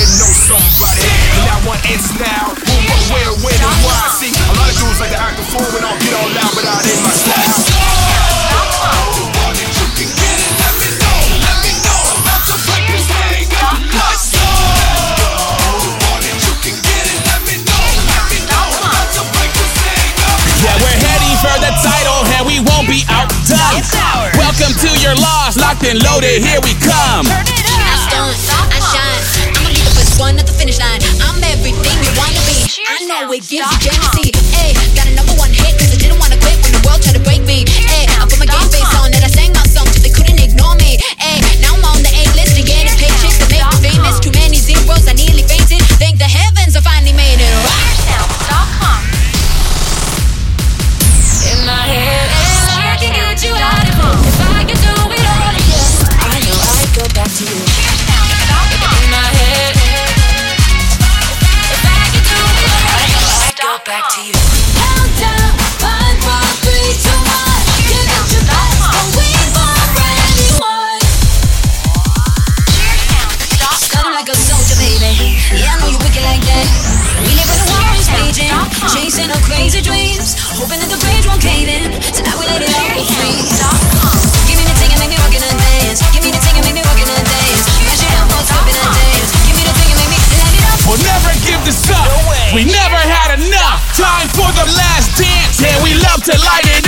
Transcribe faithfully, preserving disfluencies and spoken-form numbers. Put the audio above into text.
didn't know somebody. And now one ends now. Who, what, where, when, and why? See, a lot of dudes like to act a fool and I'll get all loud, but I ain't my style. For the title, and we won't be outdone. Welcome to your loss, locked and loaded, here we come. I stunt, I shine, I'ma leave the first one at the finish line. I'm everything you wanna be, I know it gives you jealousy. Ayy, got a number one hit cause I didn't wanna quit when the world tried to break me. Ayy, I put my game face on and I sang my song till they couldn't ignore me. Ayy, now I'm on the A-list and getting paychecks to make me famous. Too many zeros, I nearly fainted. Thank the heavens I finally made it. In my head, I can get you out of here. If I can do it all again, I know I'd go back to you. In my head, if I can do it all, I know I'd go back to you. Countdown, five, four, three, two, one. Give it your best, but we've already won. Stunning like a soldier, baby. Yeah, I know you're wicked like that. We live with a war is raging, chasing our crazy dreams, hoping that the bridge won't cave in. Tonight we let it all go free. Give me the thing and make me rock and dance. Give me the thing and make me rock and dance. Mash it up, what's up and dance. Give me the thing and make me light it up. We'll never give this up. We never had enough. Time for the last dance, and we love to light it up.